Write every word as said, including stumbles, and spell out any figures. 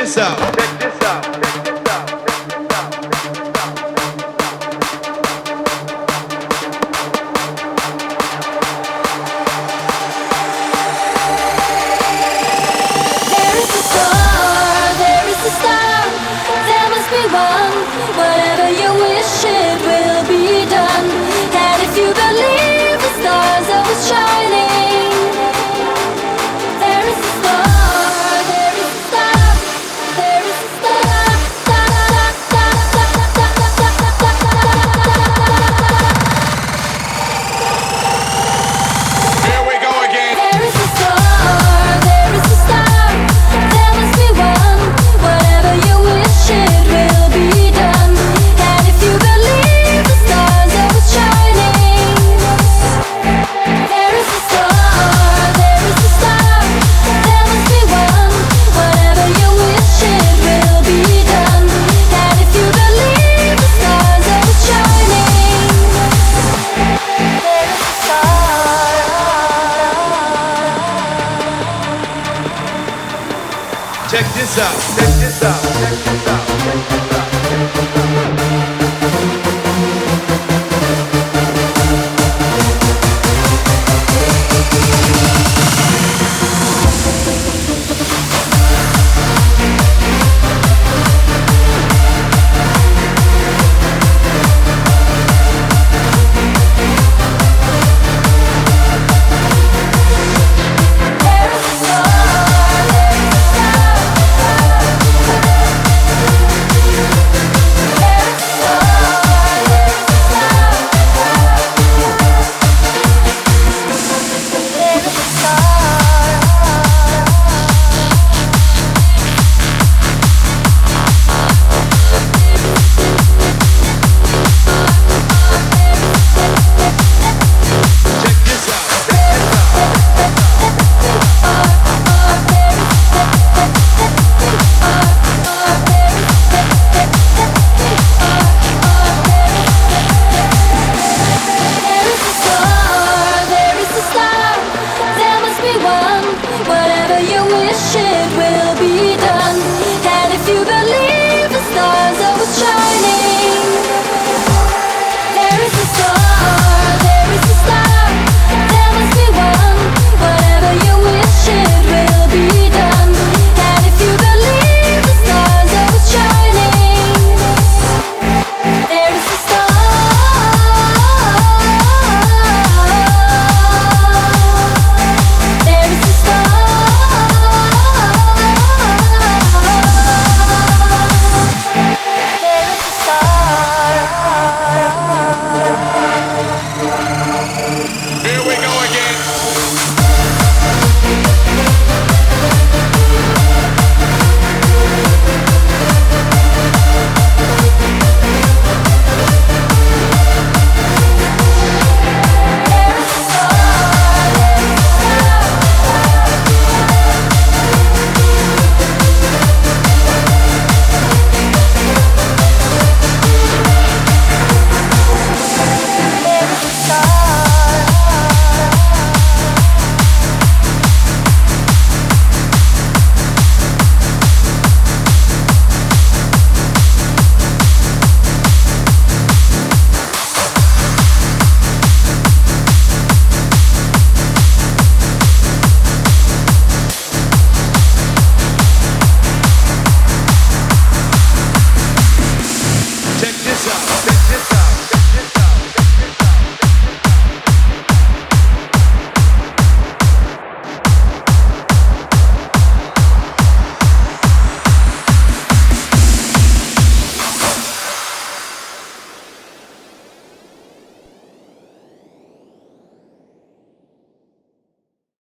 this out. Check this out. Whatever you wish, it will be done. And if you believe the stars always shining, there is a star, there is a star, there is a star. Here we go again. There is a star, there is a star. There must be one. Whatever you wish, it will be done. And if you believe the stars always shining, there is a star, there is a star. There must be one. Whatever you wish, it will be done. And if you believe the stars always shining, there is a star. Check this out. Check this out. Check this out.